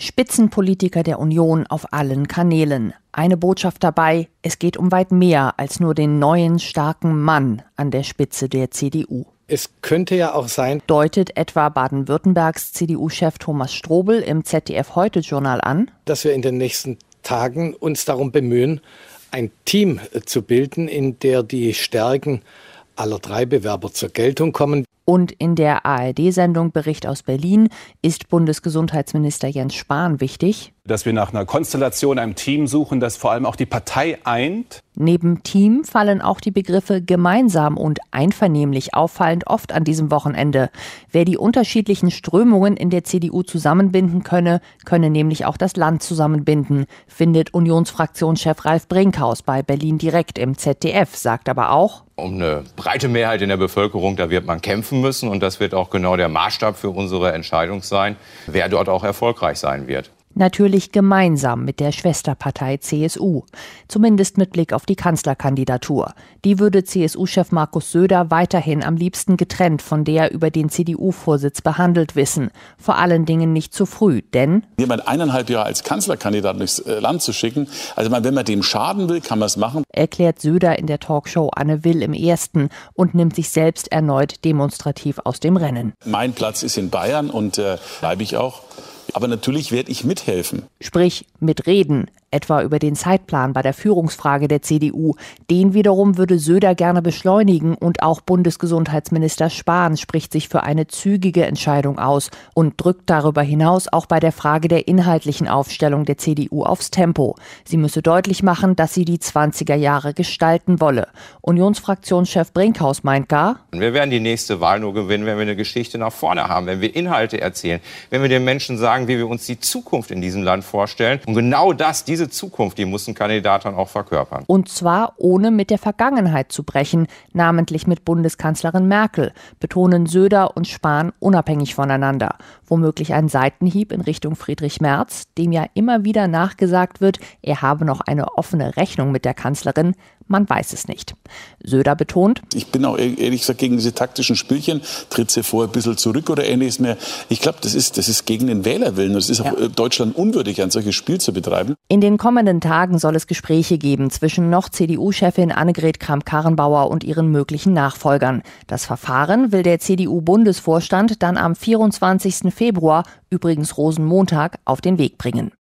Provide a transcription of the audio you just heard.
Spitzenpolitiker der Union auf allen Kanälen. Eine Botschaft dabei: Es geht um weit mehr als nur den neuen, starken Mann an der Spitze der CDU. Es könnte ja auch sein, Deutet etwa Baden-Württembergs CDU-Chef Thomas Strobel im ZDF-Heute-Journal an, dass wir in den nächsten Tagen uns darum bemühen, ein Team zu bilden, in der die Stärken aller drei Bewerber zur Geltung kommen. Und in der ARD-Sendung Bericht aus Berlin ist Bundesgesundheitsminister Jens Spahn wichtig, dass wir nach einer Konstellation, einem Team suchen, das vor allem auch die Partei eint. Neben Team fallen auch die Begriffe gemeinsam und einvernehmlich auffallend oft an diesem Wochenende. Wer die unterschiedlichen Strömungen in der CDU zusammenbinden könne nämlich auch das Land zusammenbinden, findet Unionsfraktionschef Ralf Brinkhaus bei Berlin direkt im ZDF, sagt aber auch: Um eine breite Mehrheit in der Bevölkerung, da wird man kämpfen müssen, und das wird auch genau der Maßstab für unsere Entscheidung sein, wer dort auch erfolgreich sein wird. Natürlich gemeinsam mit der Schwesterpartei CSU. Zumindest mit Blick auf die Kanzlerkandidatur. Die würde CSU-Chef Markus Söder weiterhin am liebsten getrennt von der über den CDU-Vorsitz behandelt wissen. Vor allen Dingen nicht zu früh, denn jemand 1,5 Jahre als Kanzlerkandidat durchs Land zu schicken, also wenn man dem schaden will, kann man es machen. Erklärt Söder in der Talkshow Anne Will im Ersten und nimmt sich selbst erneut demonstrativ aus dem Rennen. Mein Platz ist in Bayern und bleibe ich auch. Aber natürlich werde ich mithelfen. Sprich, mitreden, etwa über den Zeitplan bei der Führungsfrage der CDU. Den wiederum würde Söder gerne beschleunigen, und auch Bundesgesundheitsminister Spahn spricht sich für eine zügige Entscheidung aus und drückt darüber hinaus auch bei der Frage der inhaltlichen Aufstellung der CDU aufs Tempo. Sie müsse deutlich machen, dass sie die 20er Jahre gestalten wolle. Unionsfraktionschef Brinkhaus meint gar: Wir werden die nächste Wahl nur gewinnen, wenn wir eine Geschichte nach vorne haben, wenn wir Inhalte erzählen, wenn wir den Menschen sagen, wie wir uns die Zukunft in diesem Land vorstellen. Und genau diese Zukunft, die muss ein Kandidat dann auch verkörpern. Und zwar ohne mit der Vergangenheit zu brechen, namentlich mit Bundeskanzlerin Merkel, betonen Söder und Spahn unabhängig voneinander. Womöglich ein Seitenhieb in Richtung Friedrich Merz, dem ja immer wieder nachgesagt wird, er habe noch eine offene Rechnung mit der Kanzlerin. Man weiß es nicht. Söder betont: Ich bin auch ehrlich gesagt gegen diese taktischen Spielchen, tritt sie vor ein bisschen zurück oder ähnliches mehr. Ich glaube, das ist gegen den Wählerwillen. Das ist auch Deutschland unwürdig, ein solches Spiel zu betreiben. In den kommenden Tagen soll es Gespräche geben zwischen noch CDU-Chefin Annegret Kramp-Karrenbauer und ihren möglichen Nachfolgern. Das Verfahren will der CDU-Bundesvorstand dann am 24. Februar, übrigens Rosenmontag, auf den Weg bringen.